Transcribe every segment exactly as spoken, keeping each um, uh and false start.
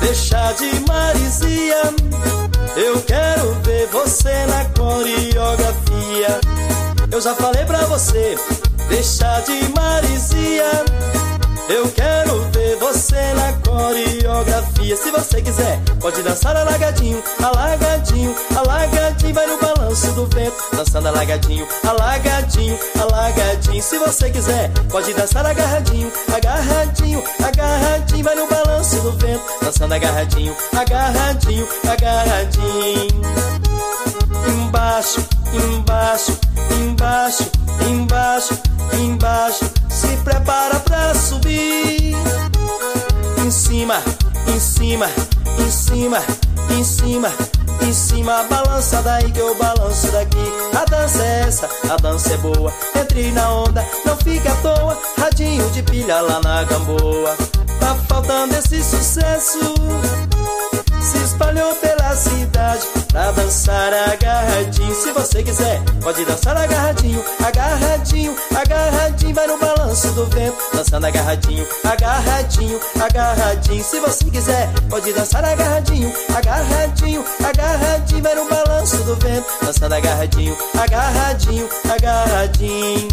deixa de marisia. Eu quero ver você na coreografia. Eu já falei pra você, deixa de marisia. Eu quero ver você na coreografia. Se você quiser, pode dançar alagadinho, alagadinho, alagadinho. Vai no balanço do vento, dançando alagadinho, alagadinho, alagadinho. Se você quiser, pode dançar agarradinho, agarradinho, agarradinho. Vai no balanço do vento, dançando agarradinho, agarradinho, agarradinho. Embaixo, embaixo, embaixo, embaixo, embaixo. Se prepara pra subir. Em cima, em cima, em cima, em cima, em cima. Balança daí que eu balanço daqui. A dança é essa, a dança é boa. Entre na onda, não fica à toa. Radinho de pilha lá na Gamboa. Tá faltando esse sucesso, se espalhou pela cidade pra dançar agarradinho. Se você quiser, pode dançar agarradinho, agarradinho, agarradinho. Vai no balanço do vento, dançando agarradinho, agarradinho, agarradinho. Se você quiser, pode dançar agarradinho, agarradinho, agarradinho. Vai no balanço do vento, dançando agarradinho, agarradinho, agarradinho.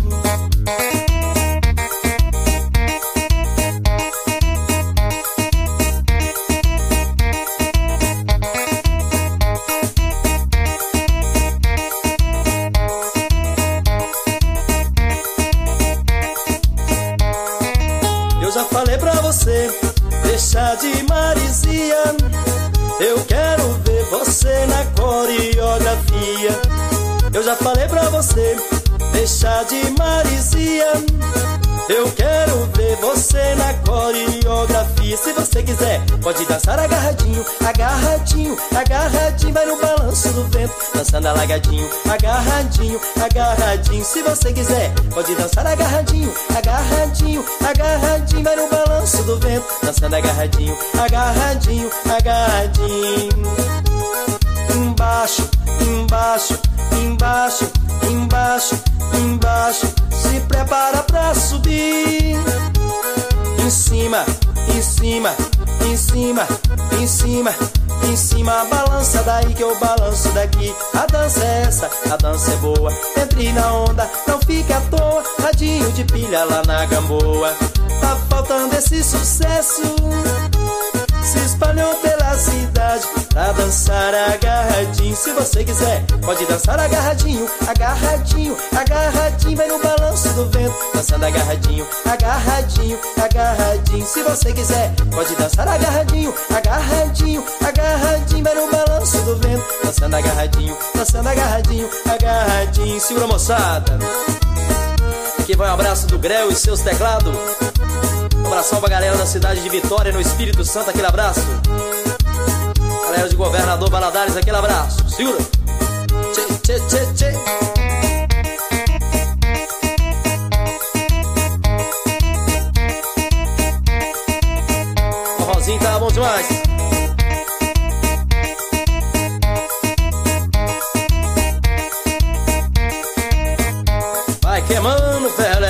Eu já falei pra você, deixa de marisia. Eu quero ver você na coreografia. Eu já falei pra você, deixa de marisia. Eu quero ver você na coreografia. Se você quiser, pode dançar agarradinho, agarradinho, agarradinho. Vai no balanço do vento, dançando alagadinho, agarradinho, agarradinho. Se você quiser, pode dançar agarradinho, agarradinho, agarradinho. Vai no balanço do vento, dançando agarradinho, agarradinho, agarradinho. Embaixo, embaixo, embaixo, embaixo, embaixo. Se prepara pra subir. Em cima, em cima, em cima, em cima, em cima. Balança daí que eu balanço daqui. A dança é essa, a dança é boa. Entre na onda, não fica à toa. Radinho de pilha lá na Gamboa. Tá faltando esse sucesso, se espalhou pela cidade pra dançar agarradinho. Se você quiser, pode dançar agarradinho, agarradinho, agarradinho. Vai no balanço do vento, dançando agarradinho, agarradinho, agarradinho. Se você quiser, pode dançar agarradinho, agarradinho, agarradinho. Vai no balanço do vento, dançando agarradinho, dançando agarradinho, agarradinho. Segura, moçada. Aqui vai um abraço do Grel e seus teclados. Um abração pra galera da cidade de Vitória, no Espírito Santo, aquele abraço. Galera de Governador Valadares, aquele abraço. Segura. Tchê, tchê, tchê, tchê. O Rosinho tá bom demais. Vai queimando, velho.